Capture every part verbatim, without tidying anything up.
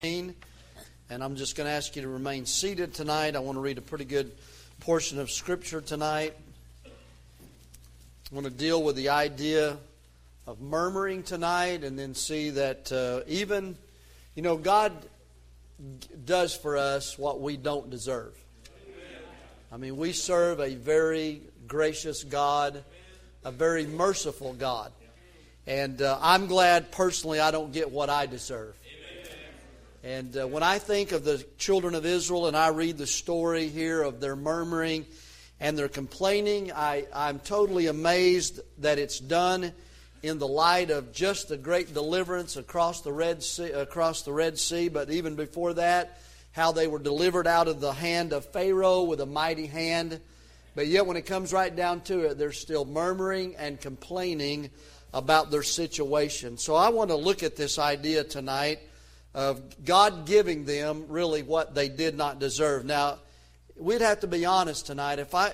And I'm just going to ask you to remain seated tonight. I want to read a pretty good portion of Scripture tonight. I want to deal with the idea of murmuring tonight and then see that uh, even, you know, God does for us what we don't deserve. I mean, we serve a very gracious God, a very merciful God. And uh, I'm glad personally I don't get what I deserve. And uh, when I think of the children of Israel and I read the story here of their murmuring and their complaining, I, I'm totally amazed that it's done in the light of just the great deliverance across the Red Sea, across the Red Sea. But even before that, how they were delivered out of the hand of Pharaoh with a mighty hand. But yet when it comes right down to it, they're still murmuring and complaining about their situation. So I want to look at this idea tonight of God giving them really what they did not deserve. Now, we'd have to be honest tonight. If I,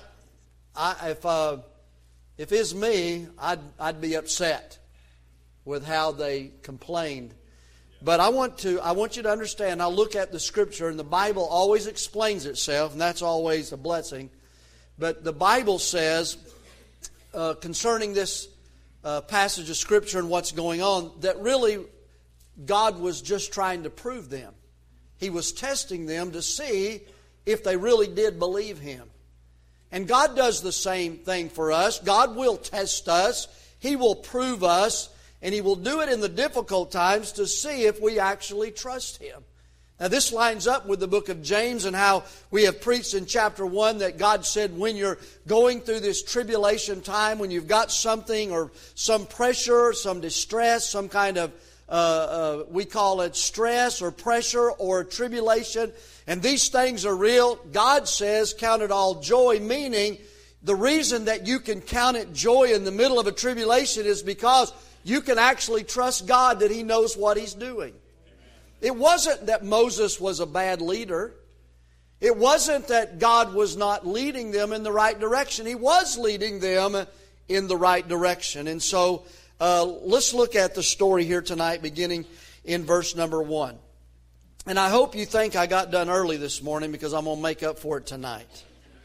I if uh, if it's me, I'd I'd be upset with how they complained. But I want to I want you to understand. I look at the Scripture, and the Bible always explains itself, and that's always a blessing. But the Bible says uh, concerning this uh, passage of Scripture and what's going on, that really God was just trying to prove them. He was testing them to see if they really did believe Him. And God does the same thing for us. God will test us. He will prove us. And He will do it in the difficult times to see if we actually trust Him. Now this lines up with the book of James and how we have preached in chapter one that God said when you're going through this tribulation time, when you've got something or some pressure, some distress, some kind of Uh, uh, we call it stress or pressure or tribulation, and these things are real. God says, count it all joy, meaning the reason that you can count it joy in the middle of a tribulation is because you can actually trust God that He knows what He's doing. It wasn't that Moses was a bad leader. It wasn't that God was not leading them in the right direction. He was leading them in the right direction. And so Uh, let's look at the story here tonight, beginning in verse number one. And I hope you think I got done early this morning because I'm going to make up for it tonight.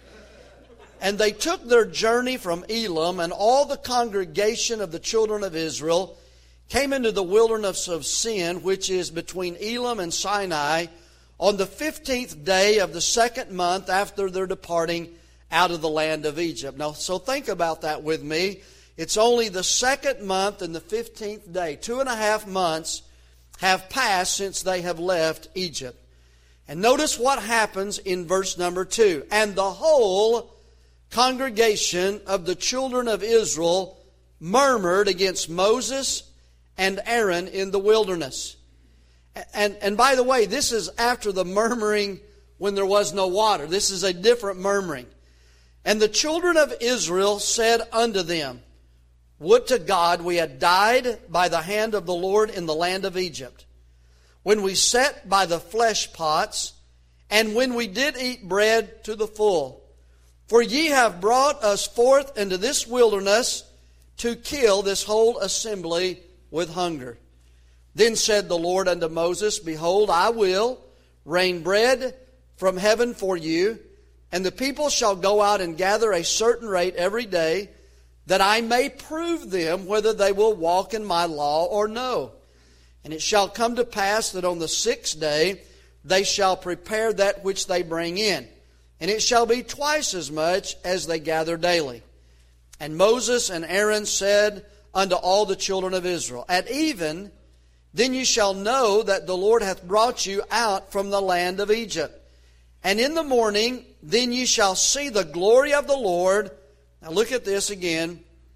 And they took their journey from Elim, and all the congregation of the children of Israel came into the wilderness of Sin, which is between Elim and Sinai, on the fifteenth day of the second month after their departing out of the land of Egypt. Now, so think about that with me. It's only the second month and the fifteenth day. Two and a half months have passed since they have left Egypt. And notice what happens in verse number two. And the whole congregation of the children of Israel murmured against Moses and Aaron in the wilderness. And, and by the way, this is after the murmuring when there was no water. This is a different murmuring. And the children of Israel said unto them, Would to God we had died by the hand of the Lord in the land of Egypt, when we sat by the flesh pots, and when we did eat bread to the full. For ye have brought us forth into this wilderness to kill this whole assembly with hunger. Then said the Lord unto Moses, Behold, I will rain bread from heaven for you, and the people shall go out and gather a certain rate every day, that I may prove them whether they will walk in my law or no. And it shall come to pass that on the sixth day they shall prepare that which they bring in, and it shall be twice as much as they gather daily. And Moses and Aaron said unto all the children of Israel, At even, then you shall know that the Lord hath brought you out from the land of Egypt. And in the morning, then you shall see the glory of the Lord. Now look at this again.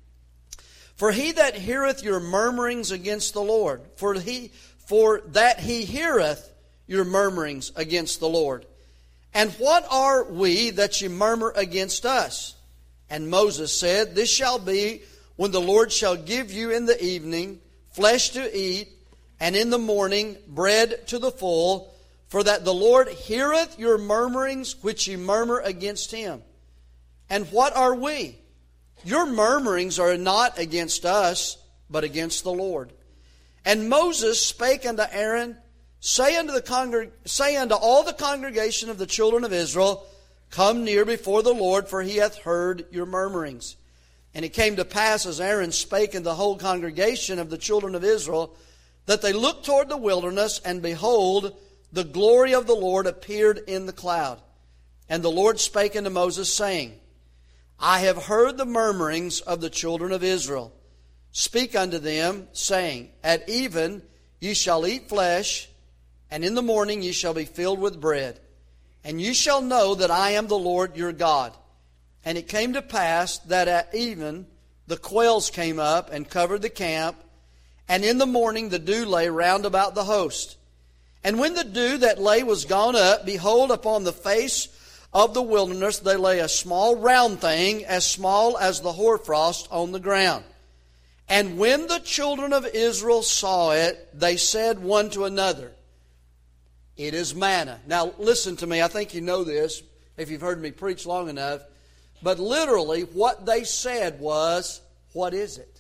For he that heareth your murmurings against the Lord, for he for that he heareth your murmurings against the Lord. And what are we that ye murmur against us? And Moses said, This shall be when the Lord shall give you in the evening flesh to eat, and in the morning bread to the full, for that the Lord heareth your murmurings which ye murmur against Him. And what are we? Your murmurings are not against us, but against the Lord. And Moses spake unto Aaron Say unto the congreg- say unto all the congregation of the children of Israel, Come near before the Lord, for he hath heard your murmurings. And it came to pass, as Aaron spake unto the whole congregation of the children of Israel, that they looked toward the wilderness, and behold, the glory of the Lord appeared in the cloud. And the Lord spake unto Moses, saying, I have heard the murmurings of the children of Israel. Speak unto them, saying, At even ye shall eat flesh, and in the morning ye shall be filled with bread. And ye shall know that I am the Lord your God. And it came to pass that at even the quails came up and covered the camp, and in the morning the dew lay round about the host. And when the dew that lay was gone up, behold, upon the face of the wilderness there lay a small round thing, as small as the hoarfrost on the ground. And when the children of Israel saw it, they said one to another, It is manna. Now listen to me, I think you know this if you've heard me preach long enough. But literally what they said was, What is it?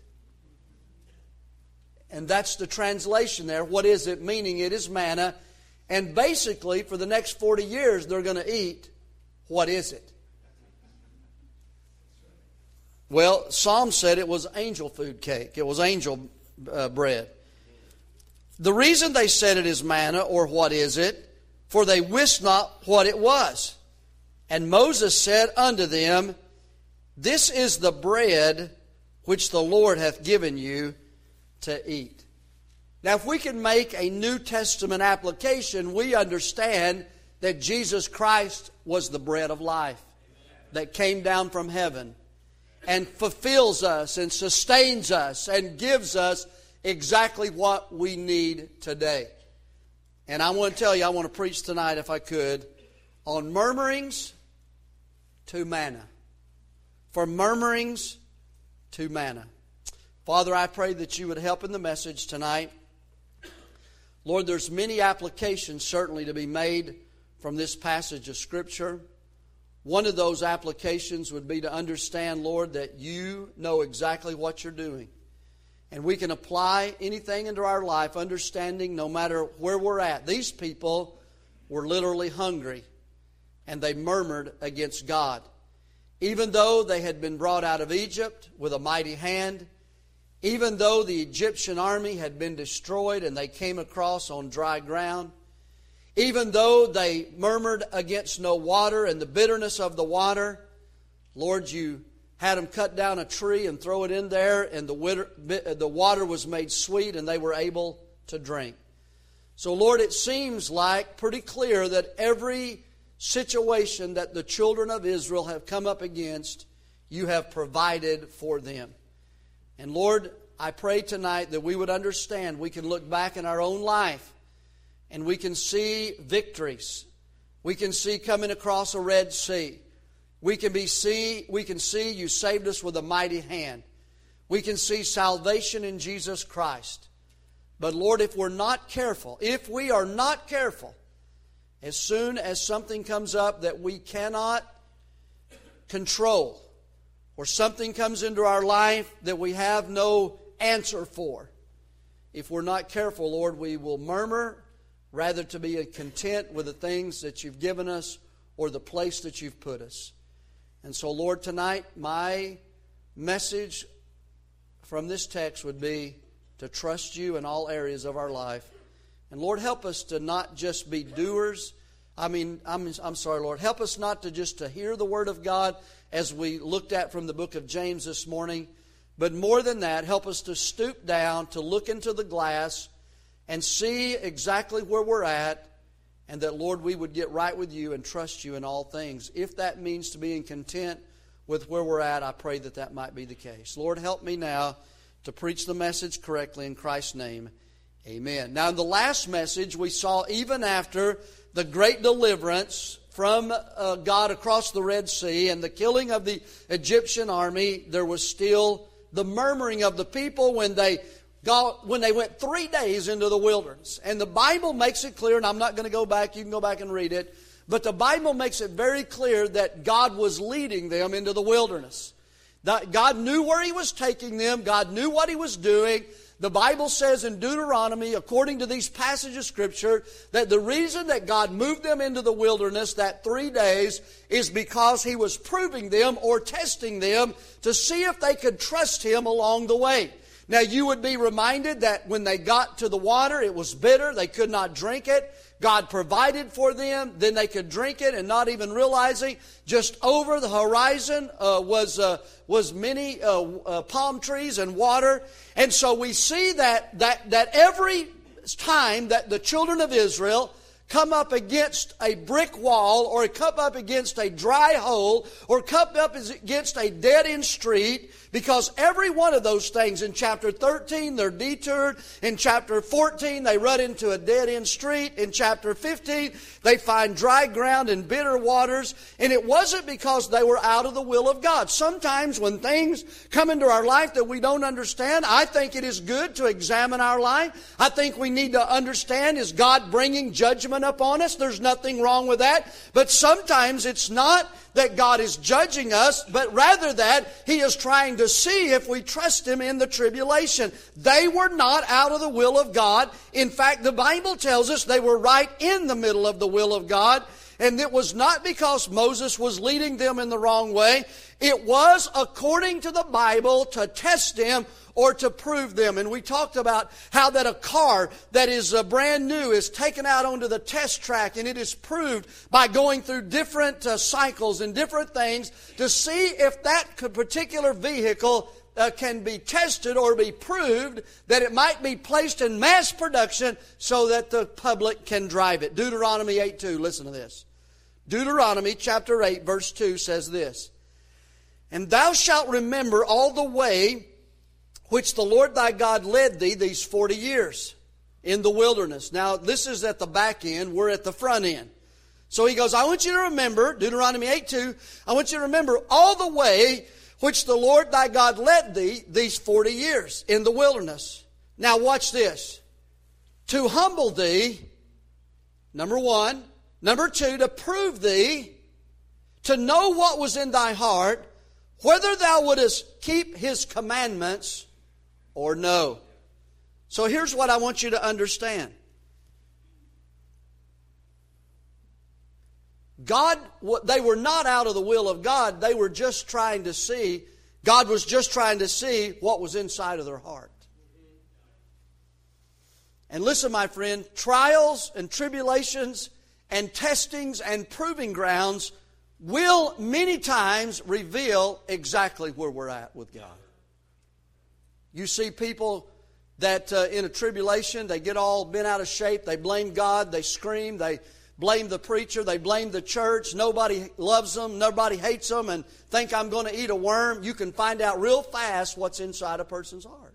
And that's the translation there. What is it? Meaning it is manna. And basically for the next forty years they're going to eat, what is it? Well, Psalm said it was angel food cake. It was angel uh, bread. The reason they said it is manna, or what is it, for they wist not what it was. And Moses said unto them, This is the bread which the Lord hath given you to eat. Now, if we can make a New Testament application, we understand that Jesus Christ was the bread of life that came down from heaven and fulfills us and sustains us and gives us exactly what we need today. And I want to tell you, I want to preach tonight, if I could, on murmurings to manna. From murmurings to manna. Father, I pray that you would help in the message tonight. Lord, there's many applications certainly to be made from this passage of Scripture. One of those applications would be to understand, Lord, that you know exactly what you're doing. And we can apply anything into our life, understanding no matter where we're at. These people were literally hungry, and they murmured against God. Even though they had been brought out of Egypt with a mighty hand, even though the Egyptian army had been destroyed and they came across on dry ground, even though they murmured against no water and the bitterness of the water, Lord, you had them cut down a tree and throw it in there, and the the water was made sweet and they were able to drink. So, Lord, it seems like pretty clear that every situation that the children of Israel have come up against, you have provided for them. And Lord, I pray tonight that we would understand, we can look back in our own life and we can see victories. We can see coming across a Red Sea. We can be see we can see you saved us with a mighty hand. We can see salvation in Jesus Christ. But Lord, if we're not careful, if we are not careful, as soon as something comes up that we cannot control, or something comes into our life that we have no answer for, if we're not careful, Lord, we will murmur rather to be content with the things that you've given us or the place that you've put us. And so, Lord, tonight my message from this text would be to trust you in all areas of our life. And Lord, help us to not just be doers. I mean, I'm, I'm sorry, Lord. Help us not to just to hear the Word of God as we looked at from the book of James this morning. But more than that, help us to stoop down, to look into the glass and see exactly where we're at. And that, Lord, we would get right with you and trust you in all things. If that means to being content with where we're at, I pray that that might be the case. Lord, help me now to preach the message correctly in Christ's name. Amen. Now, in the last message, we saw even after the great deliverance from uh, God across the Red Sea and the killing of the Egyptian army, there was still the murmuring of the people when they got, when they went three days into the wilderness. And the Bible makes it clear, and I'm not going to go back, you can go back and read it, but the Bible makes it very clear that God was leading them into the wilderness. That God knew where He was taking them. God knew what He was doing. The Bible says in Deuteronomy, according to these passages of Scripture, that the reason that God moved them into the wilderness that three days is because He was proving them or testing them to see if they could trust Him along the way. Now you would be reminded that when they got to the water, it was bitter. They could not drink it. God provided for them. Then they could drink it and not even realizing just over the horizon uh, was uh, was many uh, uh, palm trees and water. And so we see that that that every time that the children of Israel come up against a brick wall or come up against a dry hole or come up against a dead-end street, because every one of those things in chapter thirteen, they're detoured. In chapter fourteen, they run into a dead-end street. In chapter fifteen, they find dry ground and bitter waters. And it wasn't because they were out of the will of God. Sometimes when things come into our life that we don't understand, I think it is good to examine our life. I think we need to understand, is God bringing judgment upon us? There's nothing wrong with that. But sometimes it's not that God is judging us, but rather that He is trying to see if we trust Him in the tribulation. They were not out of the will of God. In fact, the Bible tells us they were right in the middle of the will of God. And it was not because Moses was leading them in the wrong way. It was according to the Bible to test them or to prove them. And we talked about how that a car that is uh, brand new is taken out onto the test track, and it is proved by going through different uh, cycles and different things to see if that particular vehicle uh, can be tested or be proved that it might be placed in mass production so that the public can drive it. Deuteronomy eight two, listen to this. Deuteronomy chapter eight verse two says this, "And thou shalt remember all the way which the Lord thy God led thee these forty years in the wilderness." Now, this is at the back end. We're at the front end. So he goes, I want you to remember, Deuteronomy eight two, I want you to remember all the way which the Lord thy God led thee these forty years in the wilderness. Now, watch this. To humble thee, number one. Number two, to prove thee, to know what was in thy heart, whether thou wouldest keep His commandments or no. So here's what I want you to understand. God, they were not out of the will of God. They were just trying to see, God was just trying to see what was inside of their heart. And listen, my friend, trials and tribulations and testings and proving grounds will many times reveal exactly where we're at with God. You see people that uh, in a tribulation, they get all bent out of shape. They blame God. They scream. They blame the preacher. They blame the church. Nobody loves them. Nobody hates them and think I'm going to eat a worm. You can find out real fast what's inside a person's heart.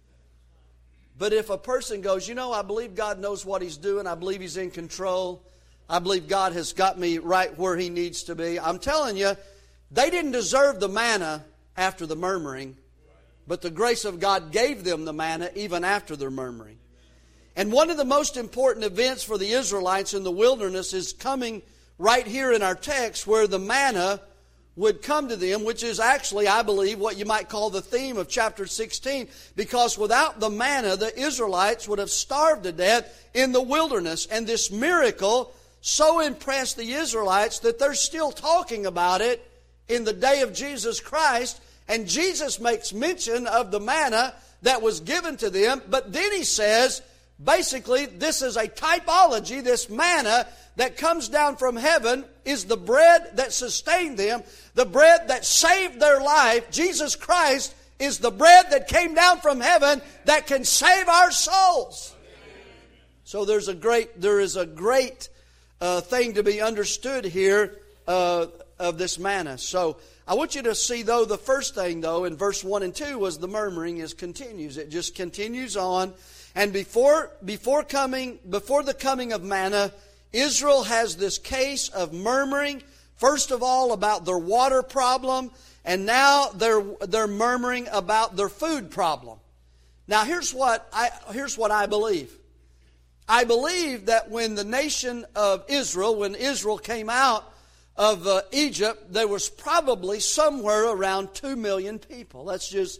But if a person goes, you know, I believe God knows what He's doing. I believe He's in control. I believe God has got me right where He needs to be. I'm telling you, they didn't deserve the manna after the murmuring, but the grace of God gave them the manna even after their murmuring. And one of the most important events for the Israelites in the wilderness is coming right here in our text, where the manna would come to them, which is actually, I believe, what you might call the theme of chapter sixteen, because without the manna, the Israelites would have starved to death in the wilderness. And this miracle so impressed the Israelites that they're still talking about it in the day of Jesus Christ. And Jesus makes mention of the manna that was given to them. But then He says, basically, this is a typology. This manna that comes down from heaven is the bread that sustained them, the bread that saved their life. Jesus Christ is the bread that came down from heaven that can save our souls. So there's a great, there is a great uh, thing to be understood here uh, of this manna. So I want you to see, though, the first thing, though, in verse one and two was the murmuring is continues. It just continues on. And before before coming before the coming of manna, Israel has this case of murmuring, first of all about their water problem, and now they're they're murmuring about their food problem. Now here's what I here's what I believe. I believe that when the nation of Israel, when Israel came out of uh, Egypt, there was probably somewhere around two million people. Let's just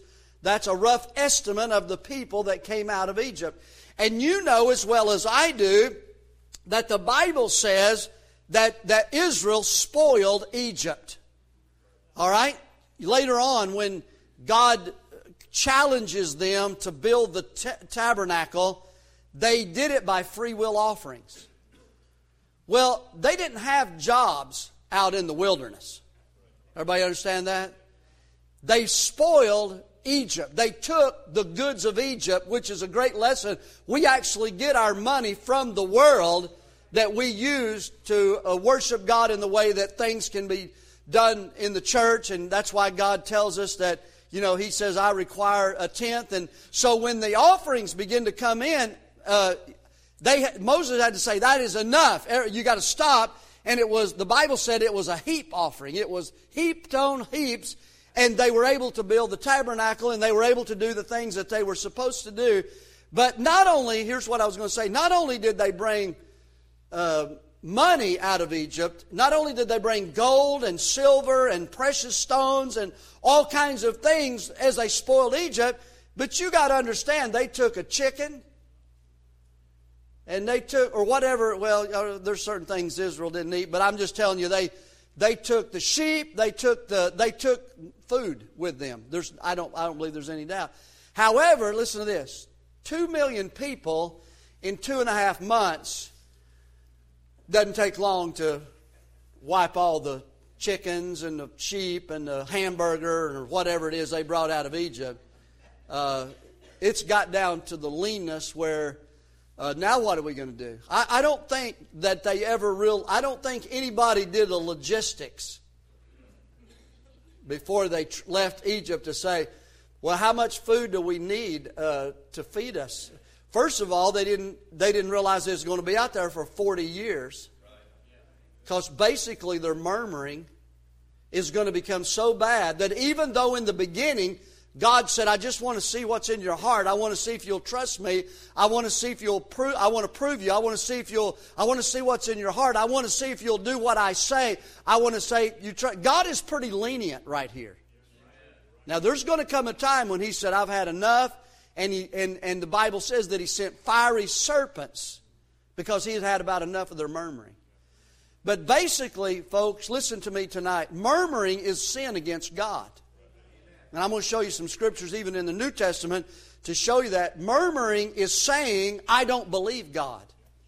That's a rough estimate of the people that came out of Egypt. And you know as well as I do that the Bible says that, that Israel spoiled Egypt. All right? Later on, when God challenges them to build the t- tabernacle, they did it by free will offerings. Well, they didn't have jobs out in the wilderness. Everybody understand that? They spoiled Egypt. They took the goods of Egypt, which is a great lesson. We actually get our money from the world that we use to uh, worship God in the way that things can be done in the church. And that's why God tells us that, you know, He says, I require a tenth. And so when the offerings begin to come in, uh, they Moses had to say, that is enough. You got to stop. And it was, the Bible said it was a heap offering. It was heaped on heaps. And they were able to build the tabernacle, and they were able to do the things that they were supposed to do. But not only, here's what I was going to say, not only did they bring uh, money out of Egypt, not only did they bring gold and silver and precious stones and all kinds of things as they spoiled Egypt, but you got to understand, they took a chicken, and they took, or whatever, well, there's certain things Israel didn't eat, but I'm just telling you, they They took the sheep. They took the. They took food with them. There's. I don't. I don't believe there's any doubt. However, listen to this: two million people in two and a half months doesn't take long to wipe all the chickens and the sheep and the hamburger or whatever it is they brought out of Egypt. Uh, it's got down to the leanness where. Uh, now what are we going to do? I, I don't think that they ever real. I don't think anybody did the logistics before they tr- left Egypt to say, well, how much food do we need uh, to feed us? First of all, they didn't. They didn't realize it was going to be out there for forty years, because basically their murmuring is going to become so bad that even though in the beginning God said, I just want to see what's in your heart. I want to see if you'll trust me. I want to see if you'll prove, I want to prove you. I want to see if you'll, I want to see what's in your heart. I want to see if you'll do what I say. I want to say, you try. God is pretty lenient right here. Now there's going to come a time when He said, I've had enough. And, he, and, and the Bible says that He sent fiery serpents because He had had about enough of their murmuring. But basically, folks, listen to me tonight. Murmuring is sin against God. And I'm going to show you some scriptures even in the New Testament to show you that. Murmuring is saying, I don't believe God.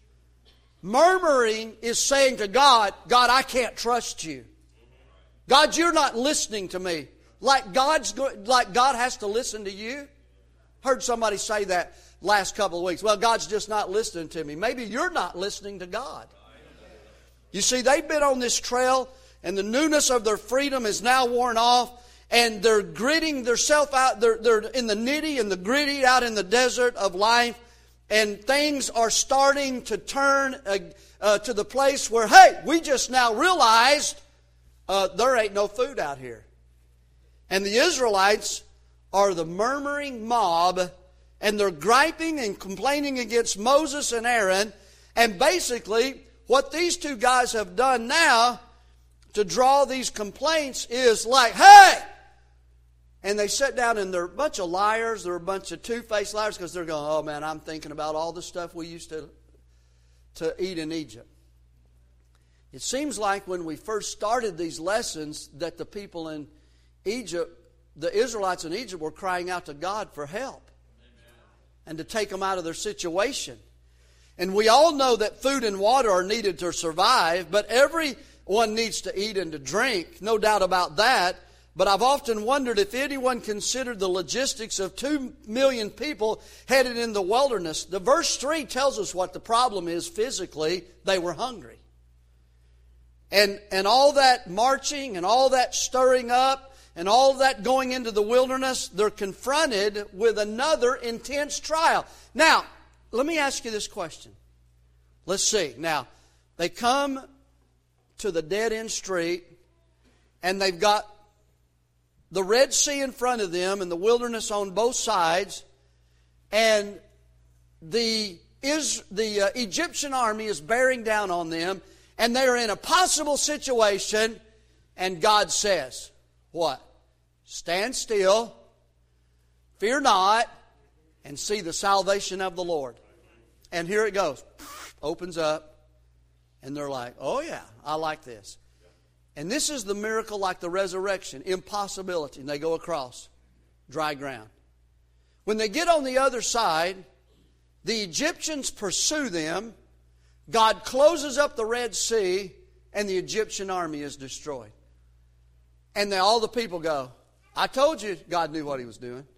Murmuring is saying to God, God, I can't trust you. God, you're not listening to me. Like God's go- like God has to listen to you. Heard somebody say that last couple of weeks. Well, God's just not listening to me. Maybe you're not listening to God. You see, they've been on this trail, and the newness of their freedom is now worn off. And they're gritting themselves out. They're, they're in the nitty and the gritty out in the desert of life. And things are starting to turn uh, uh, to the place where, hey, we just now realized uh, there ain't no food out here. And the Israelites are the murmuring mob. And they're griping and complaining against Moses and Aaron. And basically, what these two guys have done now to draw these complaints is like, hey! And they sit down and they're a bunch of liars. They're a bunch of two-faced liars because they're going, oh man, I'm thinking about all the stuff we used to, to eat in Egypt. It seems like when we first started these lessons that the people in Egypt, the Israelites in Egypt were crying out to God for help. Amen. And to take them out of their situation. And we all know that food and water are needed to survive, but everyone needs to eat and to drink. No doubt about that. But I've often wondered if anyone considered the logistics of two million people headed in the wilderness. The verse three tells us what the problem is physically. They were hungry. And, and all that marching and all that stirring up and all that going into the wilderness, they're confronted with another intense trial. Now, let me ask you this question. Let's see. Now, they come to the dead-end street and they've got the Red Sea in front of them and the wilderness on both sides, and the, is, the uh, Egyptian army is bearing down on them, and they are in a possible situation, and God says, what? Stand still, Fear not, and see the salvation of the Lord. And here it goes. Opens up. And they're like, oh yeah, I like this. And this is the miracle like the resurrection. Impossibility. And they go across dry ground. When they get on the other side, the Egyptians pursue them. God closes up the Red Sea, and the Egyptian army is destroyed. And then all the people go, I told you God knew what He was doing.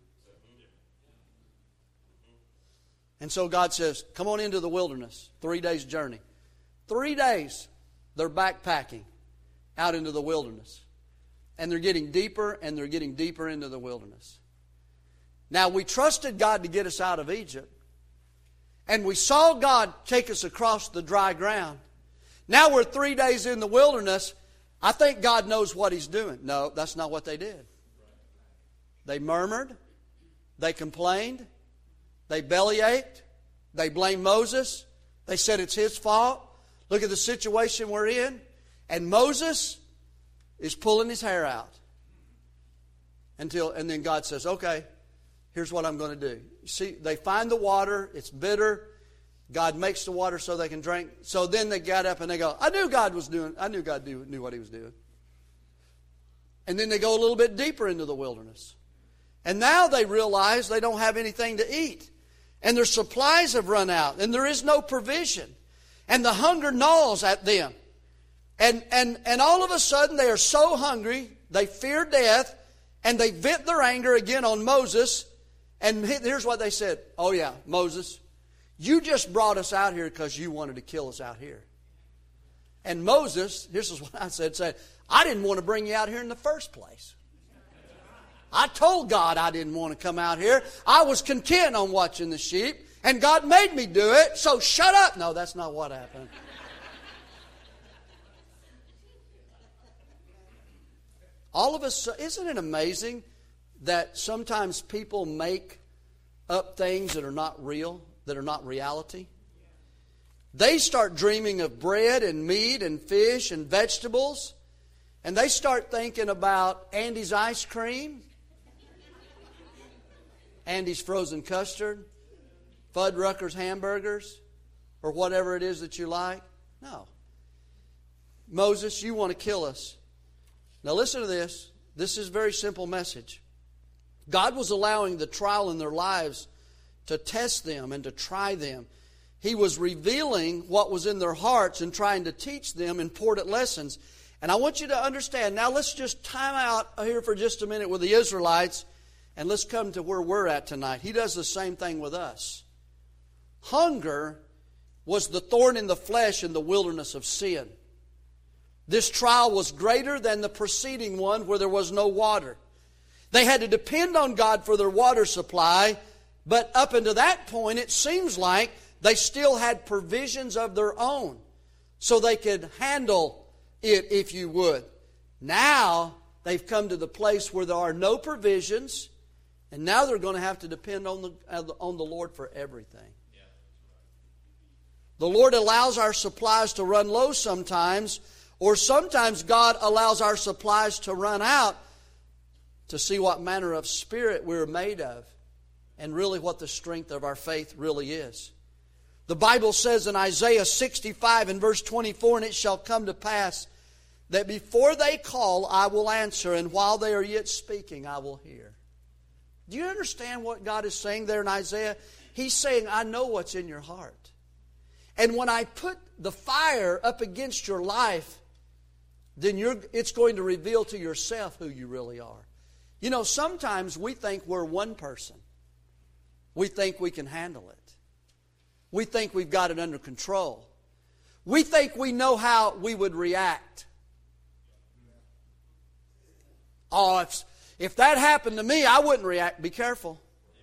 And so God says, come on into the wilderness. Three days journey. Three days they're backpacking out into the wilderness. And they're getting deeper and they're getting deeper into the wilderness. Now, we trusted God to get us out of Egypt. And we saw God take us across the dry ground. Now we're three days in the wilderness. I think God knows what He's doing. No, that's not what they did. They murmured. They complained. They bellyached. They blamed Moses. They said it's his fault. Look at the situation we're in. And Moses is pulling his hair out. Until, and then God says, okay, here's what I'm going to do. You see, they find the water. It's bitter. God makes the water so they can drink. So then they got up and they go, I knew God was doing, I knew God knew, knew what He was doing. And then they go a little bit deeper into the wilderness. And now they realize they don't have anything to eat. And their supplies have run out. And there is no provision. And the hunger gnaws at them. And, and, and all of a sudden they are so hungry, they fear death, and they vent their anger again on Moses. And here's what they said. Oh yeah, Moses, you just brought us out here because you wanted to kill us out here. And Moses, this is what I said, said, I didn't want to bring you out here in the first place. I told God I didn't want to come out here. I was content on watching the sheep. And God made me do it, so shut up. No, that's not what happened. All of us, isn't it amazing that sometimes people make up things that are not real, that are not reality? They start dreaming of bread and meat and fish and vegetables, and they start thinking about Andy's ice cream, Andy's frozen custard, Fuddruckers hamburgers, or whatever it is that you like. No. Moses, you want to kill us. Now listen to this. This is a very simple message. God was allowing the trial in their lives to test them and to try them. He was revealing what was in their hearts and trying to teach them important lessons. And I want you to understand. Now let's just time out here for just a minute with the Israelites, and let's come to where we're at tonight. He does the same thing with us. Hunger was the thorn in the flesh in the wilderness of sin. This trial was greater than the preceding one where there was no water. They had to depend on God for their water supply, but up until that point it seems like they still had provisions of their own so they could handle it, if you would. Now they've come to the place where there are no provisions, and now they're going to have to depend on the, on the Lord for everything. The Lord allows our supplies to run low sometimes, or sometimes God allows our supplies to run out to see what manner of spirit we're made of and really what the strength of our faith really is. The Bible says in Isaiah sixty-five and verse twenty-four, and it shall come to pass that before they call, I will answer, and while they are yet speaking, I will hear. Do you understand what God is saying there in Isaiah? He's saying, I know what's in your heart. And when I put the fire up against your life, then you're, it's going to reveal to yourself who you really are. You know, sometimes we think we're one person. We think we can handle it. We think we've got it under control. We think we know how we would react. Oh, if, if that happened to me, I wouldn't react. Be careful.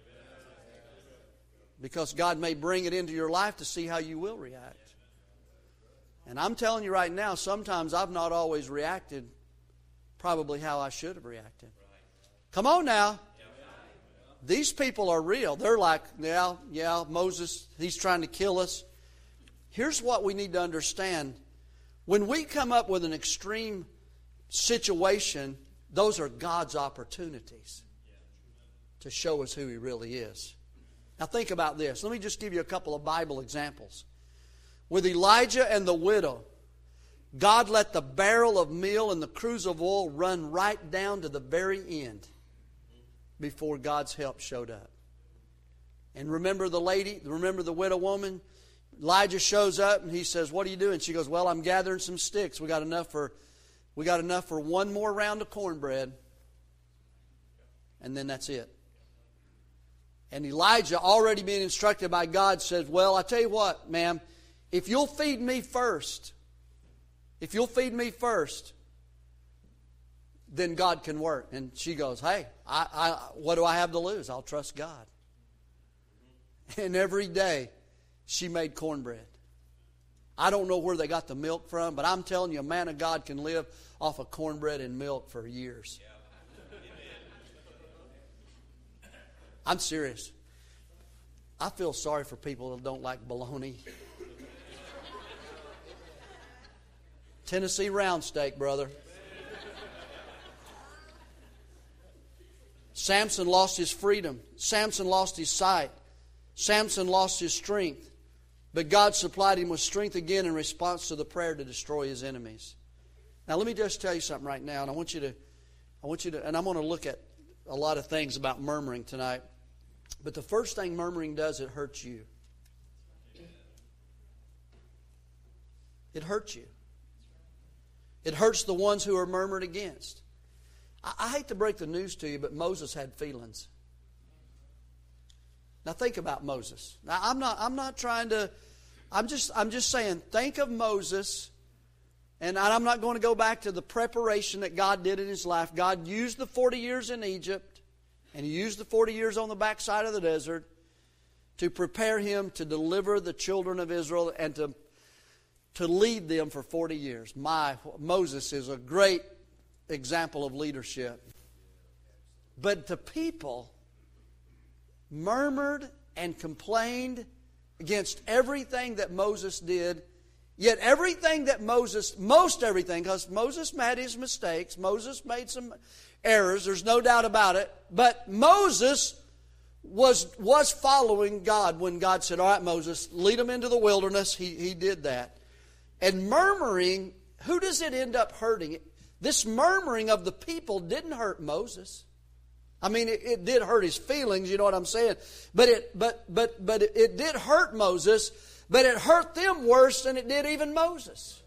Because God may bring it into your life to see how you will react. And I'm telling you right now, sometimes I've not always reacted probably how I should have reacted. Come on now. These people are real. They're like, yeah, yeah, Moses, he's trying to kill us. Here's what we need to understand. When we come up with an extreme situation, those are God's opportunities to show us who He really is. Now think about this. Let me just give you a couple of Bible examples. With Elijah and the widow, God let the barrel of meal and the cruse of oil run right down to the very end before God's help showed up. And remember the lady, remember the widow woman? Elijah shows up and he says, "What are you doing?" She goes, "Well, I'm gathering some sticks. We got enough for we got enough for one more round of cornbread." And then that's it. And Elijah, already being instructed by God, says, "Well, I tell you what, ma'am, if you'll feed me first, if you'll feed me first, then God can work." And she goes, "Hey, I, I, what do I have to lose? I'll trust God." And every day, she made cornbread. I don't know where they got the milk from, but I'm telling you, a man of God can live off of cornbread and milk for years. I'm serious. I feel sorry for people that don't like bologna. Tennessee round steak, brother. Samson lost his freedom. Samson lost his sight. Samson lost his strength. But God supplied him with strength again in response to the prayer to destroy his enemies. Now let me just tell you something right now, and I want you to, I want you to, and I'm going to look at a lot of things about murmuring tonight. But the first thing murmuring does, it hurts you. It hurts you. It hurts the ones who are murmured against. I, I hate to break the news to you, but Moses had feelings. Now think about Moses. Now I'm not I'm not trying to I'm just I'm just saying think of Moses, and I'm not going to go back to the preparation that God did in his life. God used the forty years in Egypt, and He used the forty years on the backside of the desert to prepare him to deliver the children of Israel and to to lead them for forty years. My Moses is a great example of leadership. But the people murmured and complained against everything that Moses did. Yet everything that Moses, most everything, because Moses made his mistakes, Moses made some errors, there's no doubt about it, but Moses was was following God when God said, "All right, Moses, lead them into the wilderness." He, he did that. And murmuring, who does it end up hurting? This murmuring of the people didn't hurt Moses. I mean, it, it did hurt his feelings, you know what I'm saying? But it but but but it, it did hurt Moses, but it hurt them worse than it did even Moses.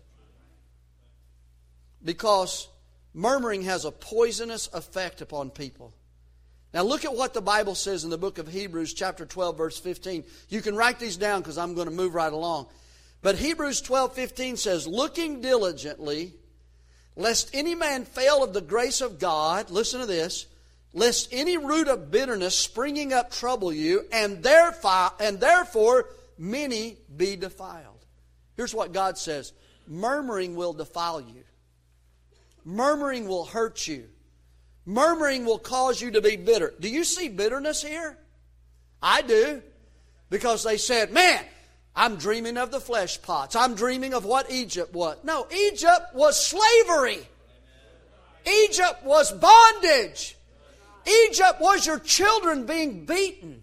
Because murmuring has a poisonous effect upon people. Now look at what the Bible says in the book of Hebrews chapter twelve verse fifteen. You can write these down because I'm going to move right along. But Hebrews twelve fifteen says, "Looking diligently, lest any man fail of the grace of God," listen to this, "lest any root of bitterness springing up trouble you, and therefore, and therefore many be defiled." Here's what God says. Murmuring will defile you. Murmuring will hurt you. Murmuring will cause you to be bitter. Do you see bitterness here? I do. Because they said, "Man, I'm dreaming of the flesh pots. I'm dreaming of what Egypt was." No, Egypt was slavery. Egypt was bondage. Egypt was your children being beaten.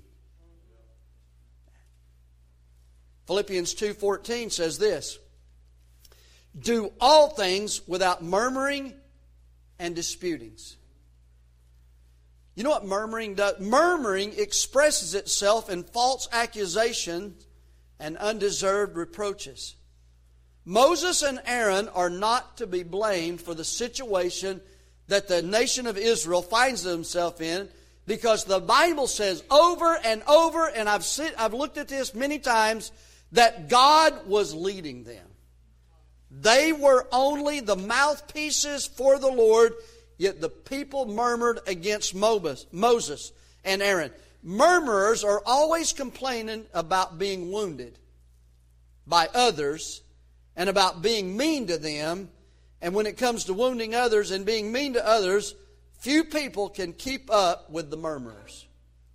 Philippians two fourteen says this, "Do all things without murmuring and disputings." You know what murmuring does? Murmuring expresses itself in false accusations and undeserved reproaches. Moses and Aaron are not to be blamed for the situation that the nation of Israel finds themselves in, because the Bible says over and over, and I've sit, I've looked at this many times, that God was leading them. They were only the mouthpieces for the Lord, yet the people murmured against Moses and Aaron. Murmurers are always complaining about being wounded by others and about being mean to them. And when it comes to wounding others and being mean to others, few people can keep up with the murmurers.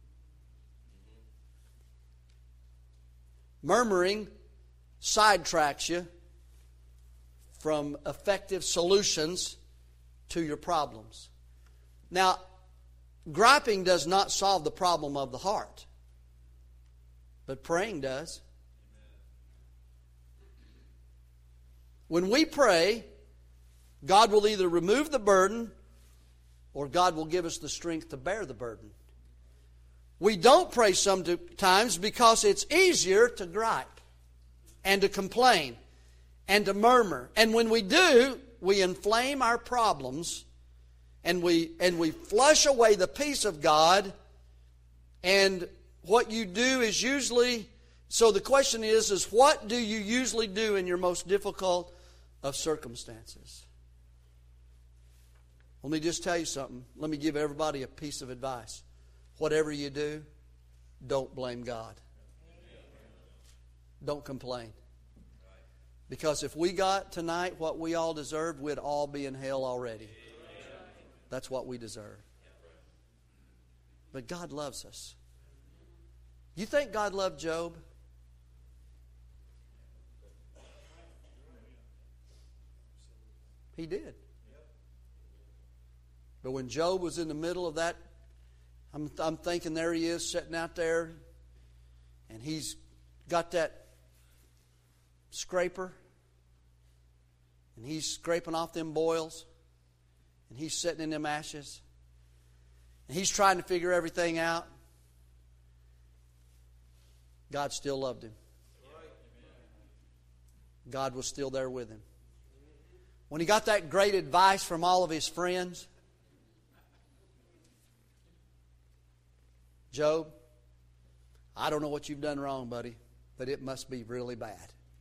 Murmuring sidetracks you from effective solutions to your problems. Now, griping does not solve the problem of the heart, but praying does. When we pray, God will either remove the burden or God will give us the strength to bear the burden. We don't pray sometimes because it's easier to gripe and to complain and to murmur. And when we do, we inflame our problems and we and we flush away the peace of God. And what you do is usually, so the question is, is what do you usually do in your most difficult of circumstances? Let me just tell you something. Let me give everybody a piece of advice. Whatever you do, don't blame God. Don't complain. Because if we got tonight what we all deserved, we'd all be in hell already. That's what we deserve. But God loves us. You think God loved Job? He did. But when Job was in the middle of that, I'm, I'm thinking there he is sitting out there, and he's got that scraper, and he's scraping off them boils, and he's sitting in them ashes, and he's trying to figure everything out. God still loved him. God was still there with him. When he got that great advice from all of his friends, Job, I don't know what you've done wrong, buddy, but it must be really bad.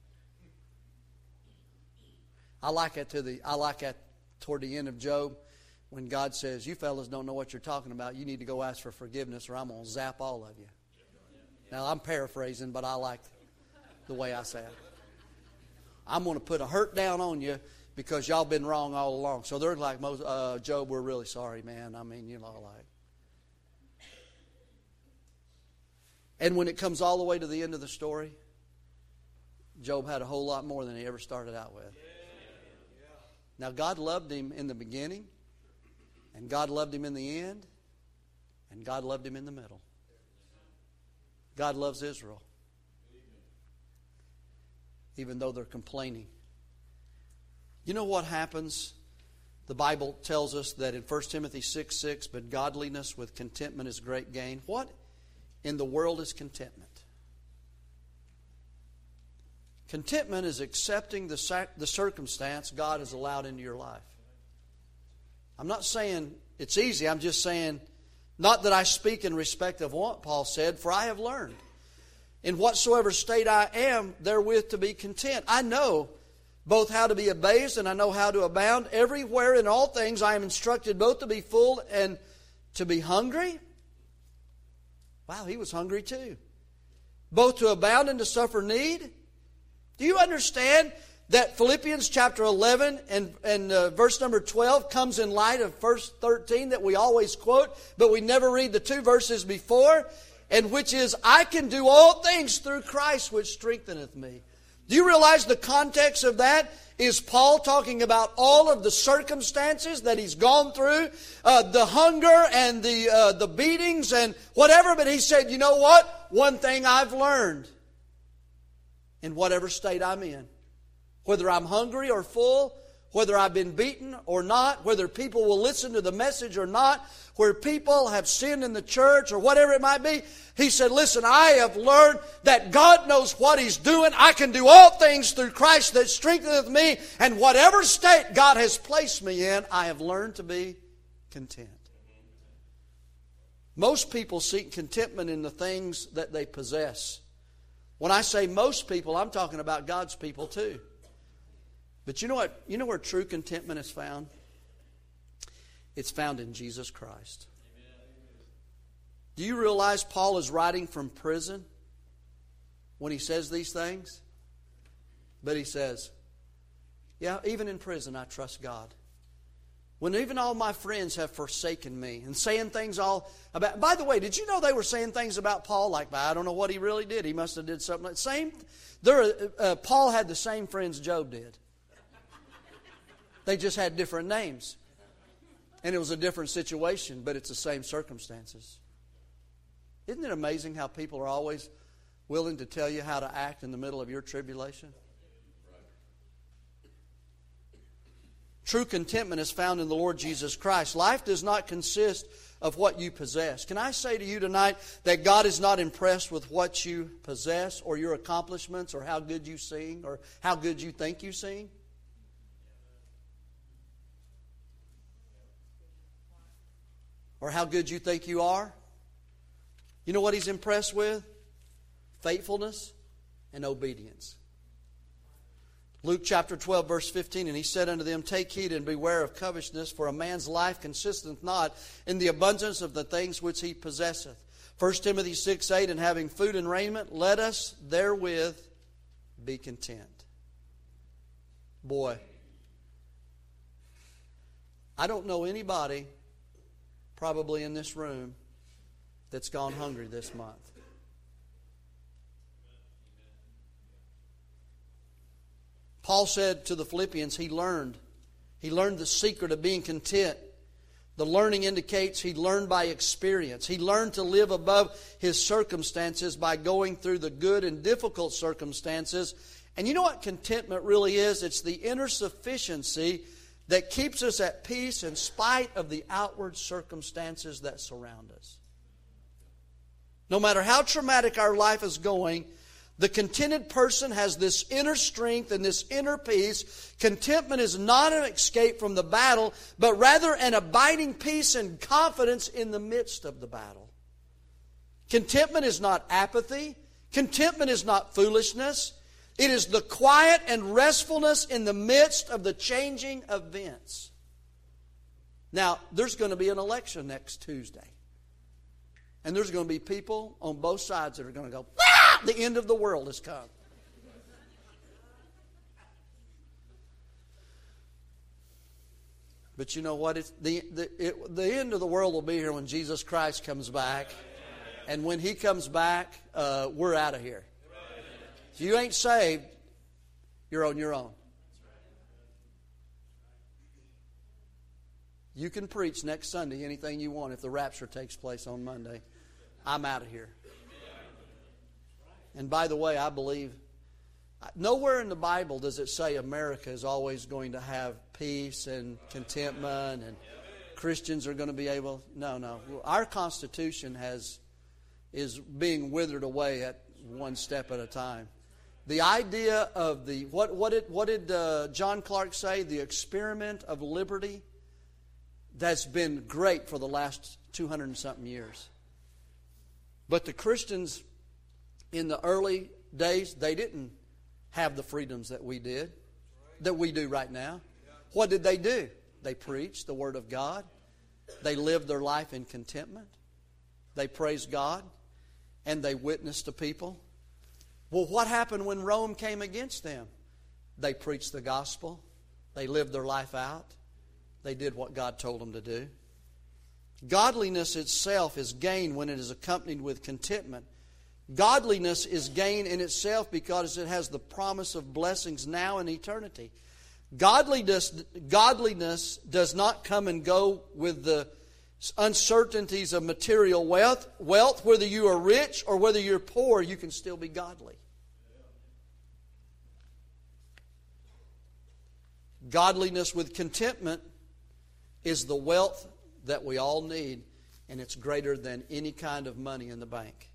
I like that to the I like that toward the end of Job when God says, "You fellas don't know what you're talking about. You need to go ask for forgiveness, or I'm going to zap all of you." Now I'm paraphrasing, but I like the way I say it. I'm going to put a hurt down on you because y'all been wrong all along. So they're like, uh, "Job, we're really sorry, man. I mean, you know, like." And when it comes all the way to the end of the story, Job had a whole lot more than he ever started out with. Now, God loved him in the beginning, and God loved him in the end, and God loved him in the middle. God loves Israel, even though they're complaining. You know what happens? The Bible tells us that in First Timothy six six, but godliness with contentment is great gain. What in the world is contentment? Contentment is accepting the sac- the circumstance God has allowed into your life. I'm not saying it's easy. I'm just saying, not that I speak in respect of what Paul said, for I have learned in whatsoever state I am therewith to be content. I know both how to be abased and I know how to abound. Everywhere in all things I am instructed both to be full and to be hungry. Wow, he was hungry too. Both to abound and to suffer need. Do you understand that Philippians chapter eleven and, and uh, verse number twelve comes in light of verse thirteen that we always quote, but we never read the two verses before, and which is, I can do all things through Christ which strengtheneth me. Do you realize the context of that is Paul talking about all of the circumstances that he's gone through, uh, the hunger and the uh, the beatings and whatever, but he said, you know what? One thing I've learned in whatever state I'm in, whether I'm hungry or full, whether I've been beaten or not, whether people will listen to the message or not, where people have sinned in the church or whatever it might be. He said, listen, I have learned that God knows what He's doing. I can do all things through Christ that strengtheneth me. And whatever state God has placed me in, I have learned to be content. Most people seek contentment in the things that they possess. When I say most people, I'm talking about God's people too. But you know what? You know where true contentment is found? It's found in Jesus Christ. Do you realize Paul is writing from prison when he says these things? But he says, yeah, even in prison I trust God. When even all my friends have forsaken me and saying things all about... By the way, did you know they were saying things about Paul like, I don't know what he really did. He must have did something like same. There, uh, Paul had the same friends Job did. They just had different names. And it was a different situation, but it's the same circumstances. Isn't it amazing how people are always willing to tell you how to act in the middle of your tribulation? True contentment is found in the Lord Jesus Christ. Life does not consist of what you possess. Can I say to you tonight that God is not impressed with what you possess or your accomplishments or how good you sing or how good you think you sing? Or how good you think you are? You know what He's impressed with? Faithfulness and obedience. Luke chapter twelve, verse fifteen, and He said unto them, Take heed and beware of covetousness, for a man's life consisteth not in the abundance of the things which he possesseth. First Timothy six, eight, and having food and raiment, let us therewith be content. Boy, I don't know anybody probably in this room that's gone hungry this month. Paul said to the Philippians, he learned. He learned the secret of being content. The learning indicates he learned by experience. He learned to live above his circumstances by going through the good and difficult circumstances. And you know what contentment really is? It's the inner sufficiency that keeps us at peace in spite of the outward circumstances that surround us. No matter how traumatic our life is going, the contented person has this inner strength and this inner peace. Contentment is not an escape from the battle, but rather an abiding peace and confidence in the midst of the battle. Contentment is not apathy. Contentment is not foolishness. It is the quiet and restfulness in the midst of the changing events. Now, there's going to be an election next Tuesday. And there's going to be people on both sides that are going to go, ah, the end of the world has come. But you know what? It's the, the, it, the end of the world will be here when Jesus Christ comes back. And when He comes back, uh, we're out of here. If you ain't saved, you're on your own. You can preach next Sunday anything you want if the rapture takes place on Monday. I'm out of here. And by the way, I believe, nowhere in the Bible does it say America is always going to have peace and contentment and Christians are going to be able. No, no. Our Constitution has is being withered away at one step at a time. The idea of the, what, what did, what did uh, John Clark say? The experiment of liberty. That's been great for the last two hundred and something years. But the Christians in the early days, they didn't have the freedoms that we did, that we do right now. What did they do? They preached the Word of God. They lived their life in contentment. They praised God. And they witnessed to people. Well, what happened when Rome came against them? They preached the gospel. They lived their life out. They did what God told them to do. Godliness itself is gain when it is accompanied with contentment. Godliness is gain in itself because it has the promise of blessings now and eternity. Godliness, godliness does not come and go with the uncertainties of material wealth. Wealth, whether you are rich or whether you're poor, you can still be godly. Godliness with contentment is the wealth that we all need, and it's greater than any kind of money in the bank.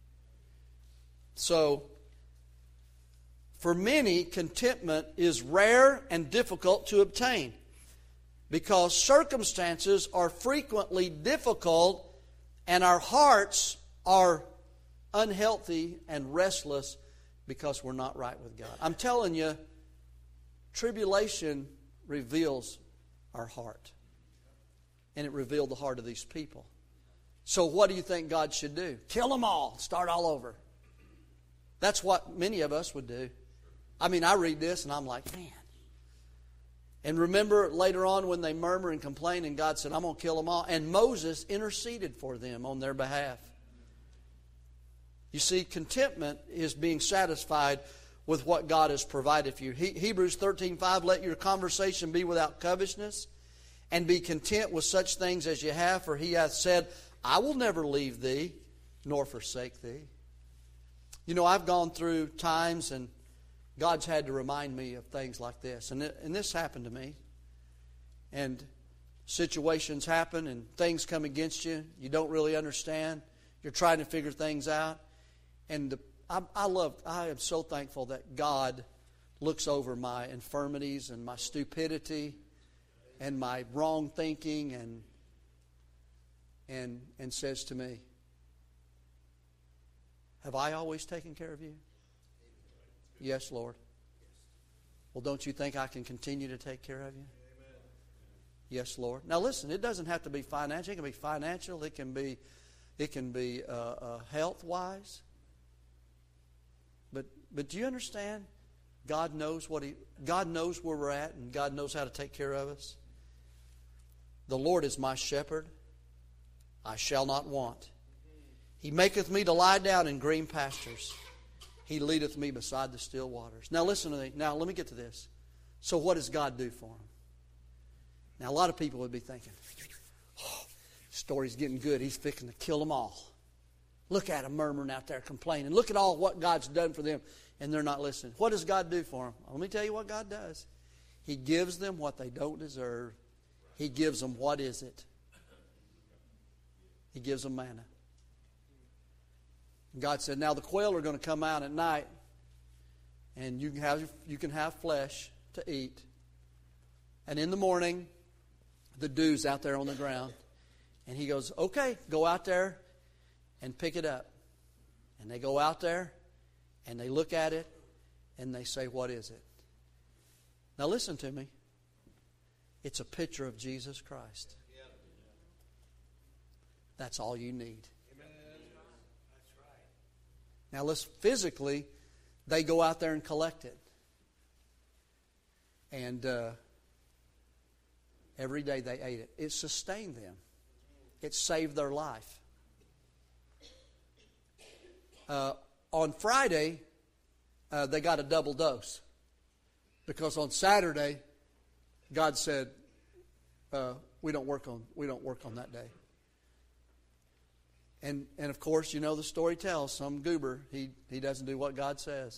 So, for many, contentment is rare and difficult to obtain because circumstances are frequently difficult and our hearts are unhealthy and restless because we're not right with God. I'm telling you, tribulation reveals our heart. And it revealed the heart of these people. So what do you think God should do? Kill them all. Start all over. That's what many of us would do. I mean, I read this and I'm like, man. And remember later on when they murmur and complain and God said, I'm going to kill them all. And Moses interceded for them on their behalf. You see, contentment is being satisfied with what God has provided for you. He, Hebrews thirteen five, let your conversation be without covetousness. and be content with such things as you have, for he hath said, I will never leave thee, nor forsake thee. You know, I've gone through times and God's had to remind me of things like this. And, it, and this happened to me. And situations happen and things come against you. You don't really understand. You're trying to figure things out. And the, I, I love, I am so thankful that God looks over my infirmities and my stupidity and my wrong thinking and and and says to me, have I always taken care of you? Yes, Lord. Well, don't you think I can continue to take care of you? Yes, Lord. Now listen, it doesn't have to be financial. It can be financial. It can be, it can be uh, uh, health-wise. But but do you understand? God knows what He. God knows where we're at, and God knows how to take care of us. The Lord is my shepherd; I shall not want. He maketh me to lie down in green pastures. He leadeth me beside the still waters. Now listen to me. Now let me get to this. So what does God do for him? Now a lot of people would be thinking, oh, the story's getting good. He's fixing to kill them all. Look at them murmuring out there, complaining. Look at all what God's done for them, and they're not listening. What does God do for them? Let me tell you what God does. He gives them what they don't deserve. He gives them, what is it? He gives them manna. God said, now the quail are going to come out at night, and you can have you can have flesh to eat. And in the morning, the dew's out there on the ground. And he goes, okay, go out there and pick it up. And they go out there, and they look at it, and they say, what is it? Now listen to me. It's a picture of Jesus Christ. That's all you need. Now let's physically, they go out there and collect it. And uh, every day they ate it. It sustained them. It saved their life. Uh, on Friday, uh, they got a double dose. Because on Saturday, God said, uh, we don't work on we don't work on that day. And and of course, you know the story tells, some goober, he, he doesn't do what God says.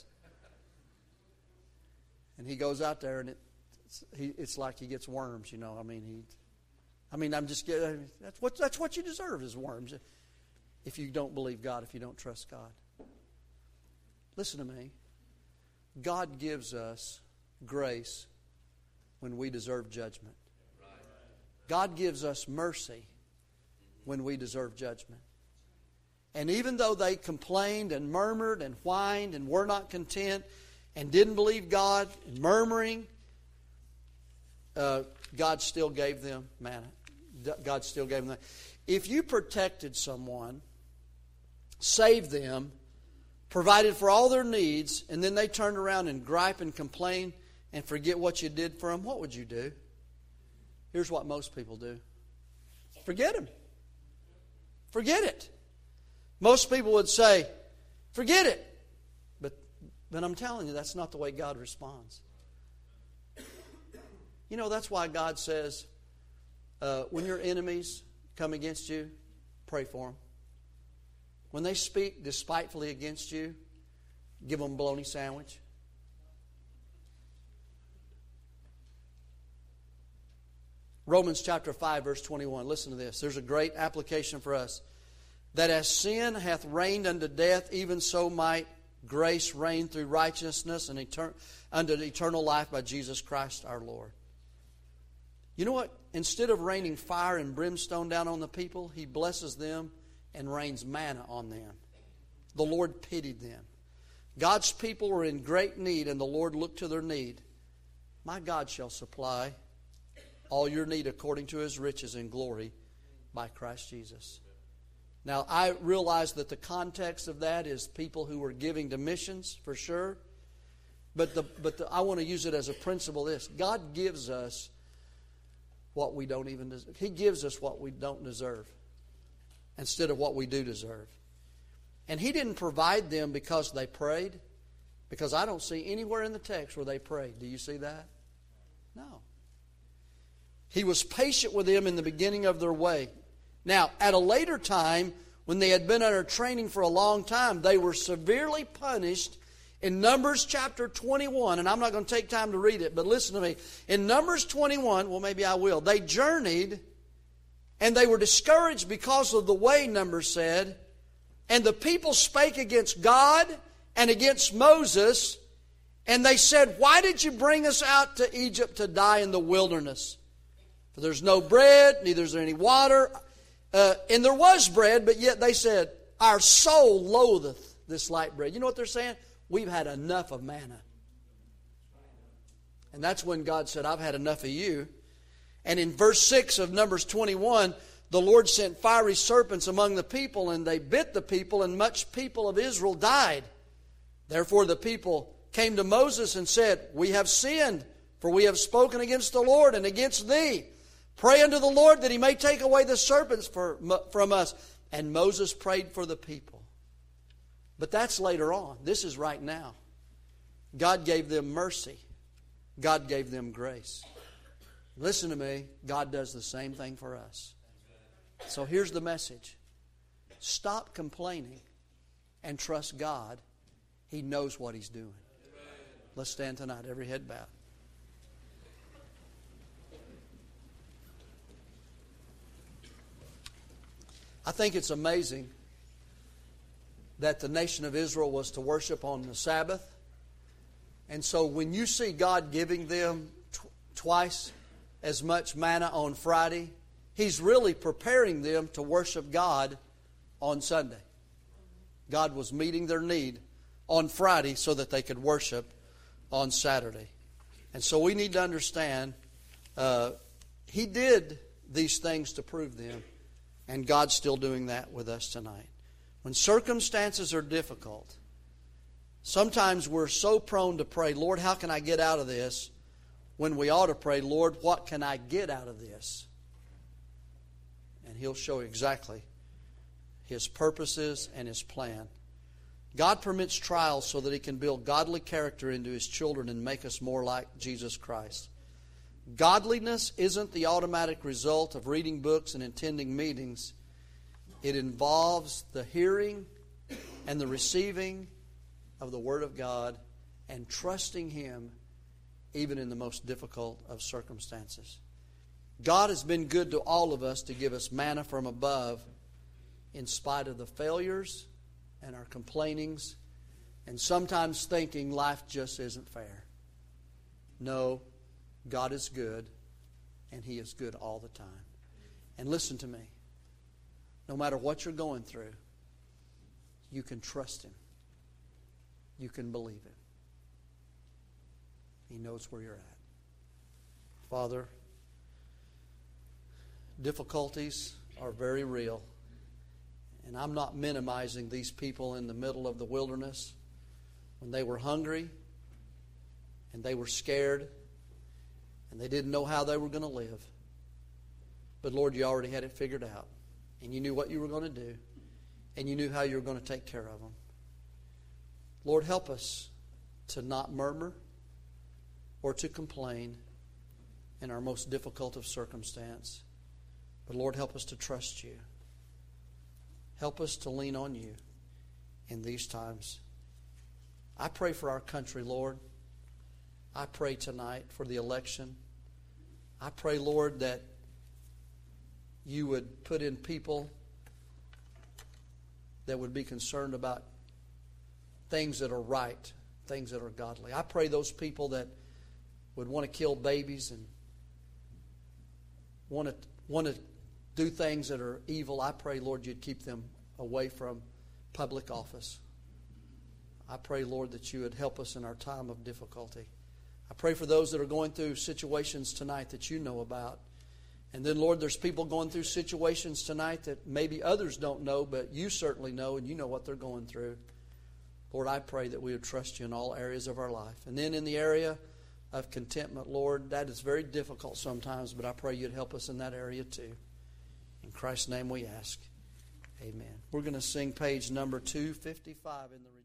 And he goes out there and it it's, he, it's like he gets worms, you know. I mean, he I mean, I'm just getting, that's what that's what you deserve is worms. If you don't believe God, if you don't trust God. Listen to me. God gives us grace when we deserve judgment. God gives us mercy when we deserve judgment. And even though they complained and murmured and whined and were not content and didn't believe God and murmuring, uh, God still gave them manna. God still gave them that. If you protected someone, saved them, provided for all their needs, and then they turned around and gripe and complain and forget what you did for them, what would you do? Here's what most people do. Forget them. Forget it. Most people would say, forget it. But, but I'm telling you, that's not the way God responds. You know, that's why God says, uh, when your enemies come against you, pray for them. When they speak despitefully against you, give them a bologna sandwich. Romans chapter five, verse twenty-one. Listen to this. There's a great application for us. That as sin hath reigned unto death, even so might grace reign through righteousness and etern- unto eternal life by Jesus Christ our Lord. You know what? Instead of raining fire and brimstone down on the people, He blesses them and rains manna on them. The Lord pitied them. God's people were in great need, and the Lord looked to their need. My God shall supply all your need according to His riches and glory by Christ Jesus. Now, I realize that the context of that is people who were giving to missions, for sure. But the but the, I want to use it as a principle. This God gives us what we don't even deserve. He gives us what we don't deserve instead of what we do deserve. And He didn't provide them because they prayed, because I don't see anywhere in the text where they prayed. Do you see that? No. He was patient with them in the beginning of their way. Now, at a later time, when they had been under training for a long time, they were severely punished. In Numbers chapter twenty-one, and I'm not going to take time to read it, but listen to me. In Numbers twenty-one, well, maybe I will. They journeyed, and they were discouraged because of the way, Numbers said. And the people spake against God and against Moses, and they said, why did you bring us out to Egypt to die in the wilderness? For there's no bread, neither is there any water. Uh, and there was bread, but yet they said, our soul loatheth this light bread. You know what they're saying? We've had enough of manna. And that's when God said, I've had enough of you. And in verse six of Numbers twenty-one, the Lord sent fiery serpents among the people, and they bit the people, and much people of Israel died. Therefore the people came to Moses and said, we have sinned, for we have spoken against the Lord and against thee. Pray unto the Lord that he may take away the serpents for, from us. And Moses prayed for the people. But that's later on. This is right now. God gave them mercy. God gave them grace. Listen to me. God does the same thing for us. So here's the message. Stop complaining and trust God. He knows what He's doing. Let's stand tonight, every head bowed. I think it's amazing that the nation of Israel was to worship on the Sabbath. And so when you see God giving them tw- twice as much manna on Friday, He's really preparing them to worship God on Sunday. God was meeting their need on Friday so that they could worship on Saturday. And so we need to understand uh, He did these things to prove them, and God's still doing that with us tonight. When circumstances are difficult, sometimes we're so prone to pray, Lord, how can I get out of this? When we ought to pray, Lord, what can I get out of this? And He'll show exactly His purposes and His plan. God permits trials so that He can build godly character into His children and make us more like Jesus Christ. Godliness isn't the automatic result of reading books and attending meetings. It involves the hearing and the receiving of the Word of God and trusting Him even in the most difficult of circumstances. God has been good to all of us to give us manna from above in spite of the failures and our complainings and sometimes thinking life just isn't fair. No, God is good, and He is good all the time. And listen to me. No matter what you're going through, you can trust Him. You can believe Him. He knows where you're at. Father, difficulties are very real. And I'm not minimizing these people in the middle of the wilderness when they were hungry and they were scared and they didn't know how they were going to live. But Lord, you already had it figured out. And you knew what you were going to do. And you knew how you were going to take care of them. Lord, help us to not murmur or to complain in our most difficult of circumstance. But Lord, help us to trust you. Help us to lean on you in these times. I pray for our country, Lord. I pray tonight for the election. I pray, Lord, that you would put in people that would be concerned about things that are right, things that are godly. I pray those people that would want to kill babies and want to want to do things that are evil, I pray, Lord, you'd keep them away from public office. I pray, Lord, that you would help us in our time of difficulty. I pray for those that are going through situations tonight that you know about. And then, Lord, there's people going through situations tonight that maybe others don't know, but you certainly know, and you know what they're going through. Lord, I pray that we would trust you in all areas of our life. And then in the area of contentment, Lord, that is very difficult sometimes, but I pray you'd help us in that area too. In Christ's name we ask. Amen. We're going to sing page number two fifty-five in the